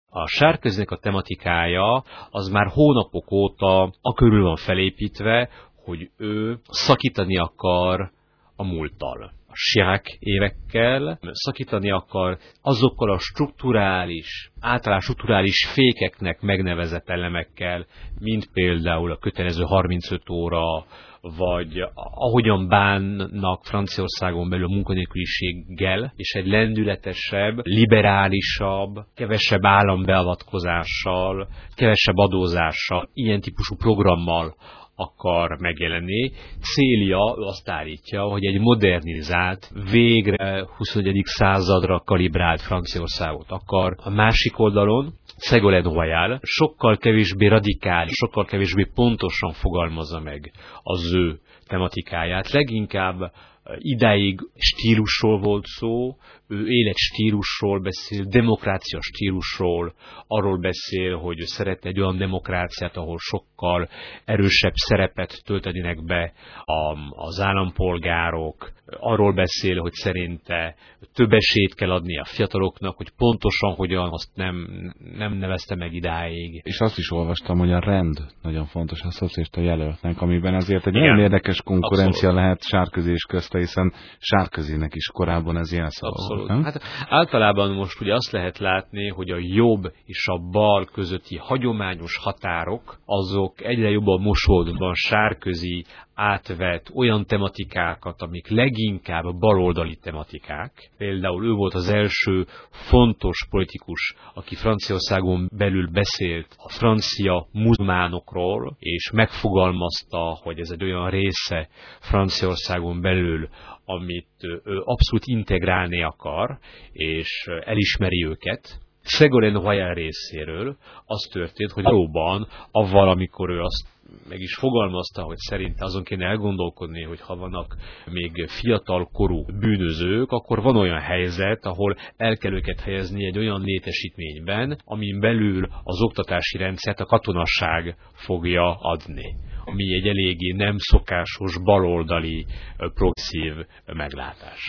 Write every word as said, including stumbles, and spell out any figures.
A Sárközinek a tematikája az már hónapok óta a körül van felépítve, hogy ő szakítani akar a múlttal. A Chirac évekkel szakítani akar azokkal a strukturális, általán strukturális fékeknek megnevezett elemekkel, mint például a kötelező harmincöt óra, vagy ahogyan bánnak Franciaországon belül a munkanélküliséggel, és egy lendületesebb, liberálisabb, kevesebb állambeavatkozással, kevesebb adózással, ilyen típusú programmal akar megjelenni. Célja, ő azt állítja, hogy egy modernizált, végre huszonegyedik századra kalibrált Franciaországot akar. A másik oldalon Ségolène Royal sokkal kevésbé radikális, sokkal kevésbé pontosan fogalmazza meg az ő tematikáját. Leginkább idáig stílusról volt szó, ő életstílusról beszél, demokrácia stílusról, arról beszél, hogy ő szeretne egy olyan demokráciát, ahol sokkal erősebb szerepet töltenének be az állampolgárok, arról beszél, hogy szerinte több esélyt kell adni a fiataloknak, hogy pontosan hogyan, azt nem, nem nevezte meg idáig. És azt is olvastam, hogy a rend nagyon fontos a szocialista jelöltnek, amiben ezért egy nagyon érdekes konkurencia abszolút lehet Sárközi és közte, hiszen Sárközinek is korábban ez jelszava volt, nem? Hát általában most ugye azt lehet látni, hogy a jobb és a bal közötti hagyományos határok, azok egyre jobban mosódban. Sárközi átvett olyan tematikákat, amik leginkább baloldali tematikák. Például ő volt az első fontos politikus, aki Franciaországon belül beszélt a francia muzulmánokról, és megfogalmazta, hogy ez egy olyan része Franciaországon belül, amit ő abszolút integrálni akar, és elismeri őket. Ségolène Royal részéről az történt, hogy valóban avval, amikor ő azt meg is fogalmazta, hogy szerinte azon kéne elgondolkodni, hogy ha vannak még fiatalkorú bűnözők, akkor van olyan helyzet, ahol el kell őket helyezni egy olyan létesítményben, amin belül az oktatási rendszert a katonasság fogja adni, ami egy eléggé nem szokásos baloldali progresszív meglátás.